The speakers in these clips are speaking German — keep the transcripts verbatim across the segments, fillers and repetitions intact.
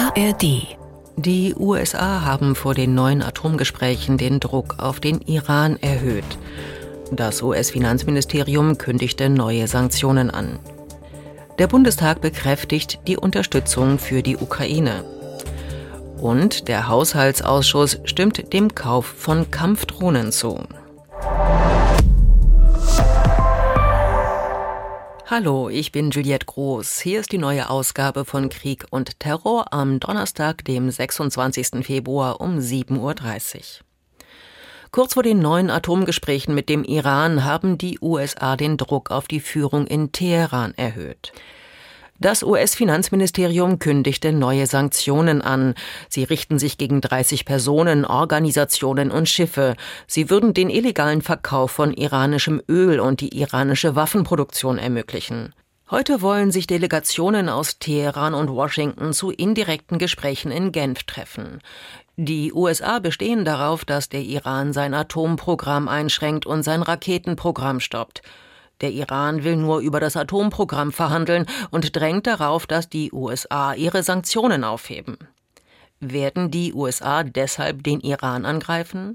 A R D. Die U S A haben vor den neuen Atomgesprächen den Druck auf den Iran erhöht. Das U S-Finanzministerium kündigte neue Sanktionen an. Der Bundestag bekräftigt die Unterstützung für die Ukraine. Und der Haushaltsausschuss stimmt dem Kauf von Kampfdrohnen zu. Hallo, ich bin Juliette Groß. Hier ist die neue Ausgabe von Krieg und Terror am Donnerstag, dem sechsundzwanzigsten Februar um sieben Uhr dreißig. Kurz vor den neuen Atomgesprächen mit dem Iran haben die U S A den Druck auf die Führung in Teheran erhöht. Das U S-Finanzministerium kündigte neue Sanktionen an. Sie richten sich gegen dreißig Personen, Organisationen und Schiffe. Sie würden den illegalen Verkauf von iranischem Öl und die iranische Waffenproduktion ermöglichen. Heute wollen sich Delegationen aus Teheran und Washington zu indirekten Gesprächen in Genf treffen. Die U S A bestehen darauf, dass der Iran sein Atomprogramm einschränkt und sein Raketenprogramm stoppt. Der Iran will nur über das Atomprogramm verhandeln und drängt darauf, dass die U S A ihre Sanktionen aufheben. Werden die U S A deshalb den Iran angreifen?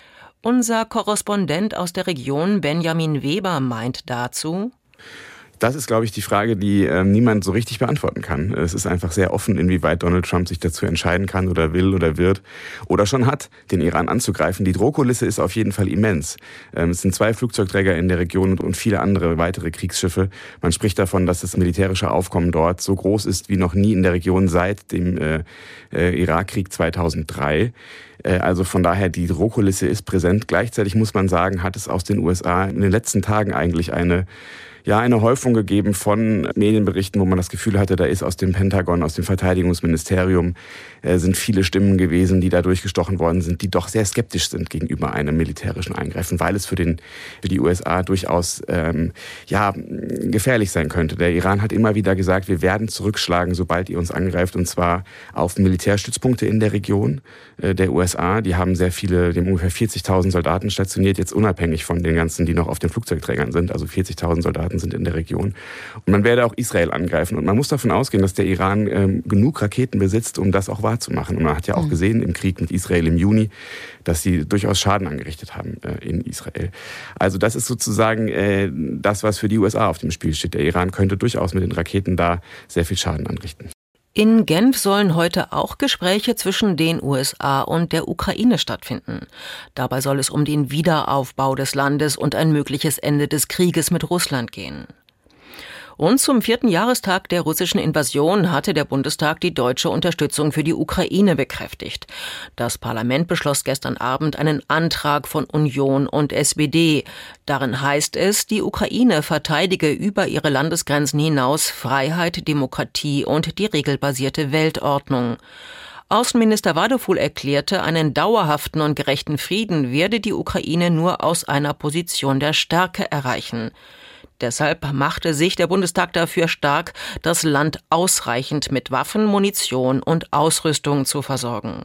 Unser Korrespondent aus der Region, Benjamin Weber, meint dazu: Das ist, glaube ich, die Frage, die äh, niemand so richtig beantworten kann. Es ist einfach sehr offen, inwieweit Donald Trump sich dazu entscheiden kann oder will oder wird oder schon hat, den Iran anzugreifen. Die Drohkulisse ist auf jeden Fall immens. Ähm, es sind zwei Flugzeugträger in der Region und viele andere weitere Kriegsschiffe. Man spricht davon, dass das militärische Aufkommen dort so groß ist wie noch nie in der Region seit dem äh, äh, Irakkrieg zweitausenddrei. Also von daher, die Drohkulisse ist präsent. Gleichzeitig muss man sagen, hat es aus den U S A in den letzten Tagen eigentlich eine Ja, eine Häufung gegeben von Medienberichten, wo man das Gefühl hatte, da ist aus dem Pentagon, aus dem Verteidigungsministerium, äh, sind viele Stimmen gewesen, die da durchgestochen worden sind, die doch sehr skeptisch sind gegenüber einem militärischen Eingreifen, weil es für, den, für die U S A durchaus ähm, ja, gefährlich sein könnte. Der Iran hat immer wieder gesagt, wir werden zurückschlagen, sobald ihr uns angreift, und zwar auf Militärstützpunkte in der Region äh, der U S A. Die haben sehr viele, die haben ungefähr vierzigtausend Soldaten stationiert, jetzt unabhängig von den ganzen, die noch auf den Flugzeugträgern sind, also vierzigtausend Soldaten sind in der Region. Und man werde auch Israel angreifen. Und man muss davon ausgehen, dass der Iran ähm, genug Raketen besitzt, um das auch wahrzumachen. Und man hat ja auch gesehen im Krieg mit Israel im Juni, dass sie durchaus Schaden angerichtet haben äh, in Israel. Also das ist sozusagen äh, das, was für die U S A auf dem Spiel steht. Der Iran könnte durchaus mit den Raketen da sehr viel Schaden anrichten. In Genf sollen heute auch Gespräche zwischen den U S A und der Ukraine stattfinden. Dabei soll es um den Wiederaufbau des Landes und ein mögliches Ende des Krieges mit Russland gehen. Und zum vierten Jahrestag der russischen Invasion hatte der Bundestag die deutsche Unterstützung für die Ukraine bekräftigt. Das Parlament beschloss gestern Abend einen Antrag von Union und S P D. Darin heißt es, die Ukraine verteidige über ihre Landesgrenzen hinaus Freiheit, Demokratie und die regelbasierte Weltordnung. Außenminister Wadefuhl erklärte, einen dauerhaften und gerechten Frieden werde die Ukraine nur aus einer Position der Stärke erreichen. Deshalb machte sich der Bundestag dafür stark, das Land ausreichend mit Waffen, Munition und Ausrüstung zu versorgen.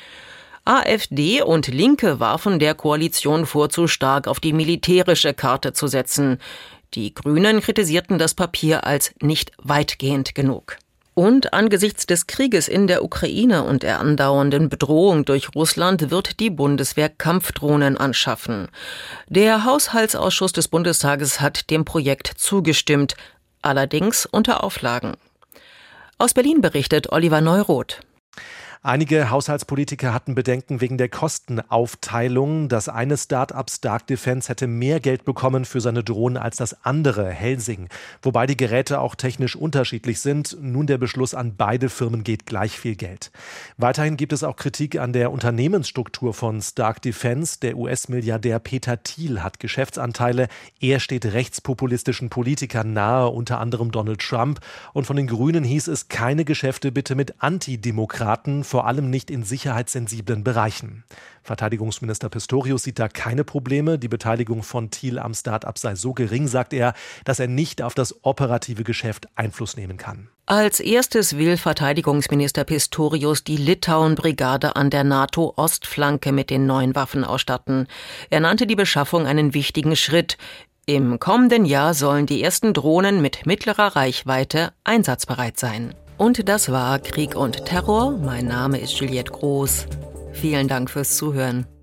AfD und Linke warfen der Koalition vor, zu stark auf die militärische Karte zu setzen. Die Grünen kritisierten das Papier als nicht weitgehend genug. Und angesichts des Krieges in der Ukraine und der andauernden Bedrohung durch Russland wird die Bundeswehr Kampfdrohnen anschaffen. Der Haushaltsausschuss des Bundestages hat dem Projekt zugestimmt, allerdings unter Auflagen. Aus Berlin berichtet Oliver Neuroth. Einige Haushaltspolitiker hatten Bedenken wegen der Kostenaufteilung. Das eine Start-up Stark Defense hätte mehr Geld bekommen für seine Drohnen als das andere, Helsing. Wobei die Geräte auch technisch unterschiedlich sind. Nun der Beschluss, an beide Firmen geht gleich viel Geld. Weiterhin gibt es auch Kritik an der Unternehmensstruktur von Stark Defense. Der U S-Milliardär Peter Thiel hat Geschäftsanteile. Er steht rechtspopulistischen Politikern nahe, unter anderem Donald Trump. Und von den Grünen hieß es, keine Geschäfte bitte mit Antidemokraten, vor allem nicht in sicherheitssensiblen Bereichen. Verteidigungsminister Pistorius sieht da keine Probleme. Die Beteiligung von Thiel am Start-up sei so gering, sagt er, dass er nicht auf das operative Geschäft Einfluss nehmen kann. Als erstes will Verteidigungsminister Pistorius die Litauen-Brigade an der NATO-Ostflanke mit den neuen Waffen ausstatten. Er nannte die Beschaffung einen wichtigen Schritt. Im kommenden Jahr sollen die ersten Drohnen mit mittlerer Reichweite einsatzbereit sein. Und das war Krieg und Terror. Mein Name ist Juliette Groß. Vielen Dank fürs Zuhören.